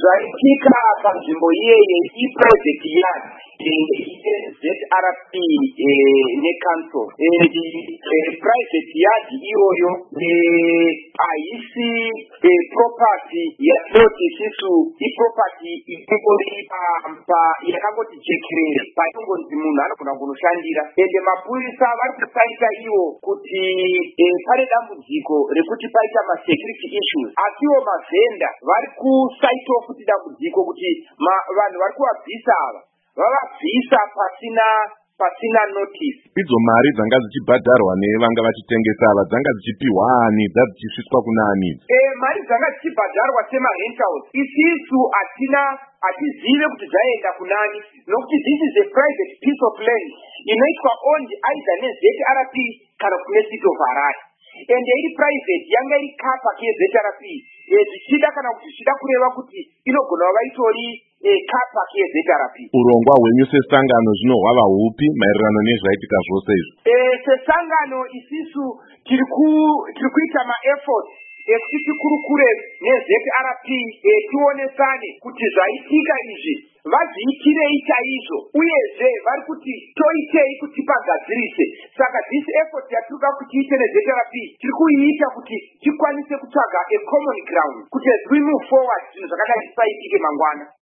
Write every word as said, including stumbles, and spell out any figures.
zvaitika panzvimbo iyeye iprojekti yard Z R P necouncil and private yard iyoyo haisi property yatinoti isusu iproperty ingori yakangoti jekerere painongonzi munhu anogona kunoshandira ende mapurisa vari kusaita iwo kuti pane dambudziko rekuti paita masecurity issues asiwo mavhenda vari kusaitawo futi dambudziko kuti vanhu vari kuvabvisa ava vavabvisa pasina pasina notice. Idzo mari dzanga dzichibhadharwa nevanga vachitengesa ava dzanga dzichipiwa ani dzadzichisviswa kuna ani? Eh mari dzanga dzichibhadharwa semarentals isisu hatina hatizive kuti dzaenda kunani nokuti this is a private piece of land inoitwa owned either ne Z R P kana kune city of Harare and iri private yanga iri kapa ke Z R P zvichida kana kuti zvichida kureva kuti inogona kuva itori kapa ke Z R P. Urongwa hwenyu sesangano zvino hwava hupi maererano nezvaitika zvose izvi? Eh sesangano isisu tiri kuita ma-effort ekuti tikurukure ne-Z R P tionesane kuti zvaitika izvi vazviitirei chaizvo uyezve vari kuti toitei kuti pagadzirise. Saka this effort yatiri kuita ne-Z R P tiri kuiita kuti tikwanise kutsvaga a common ground kuti as we move forward zvinhu zvakadai zvisaitike mangwana.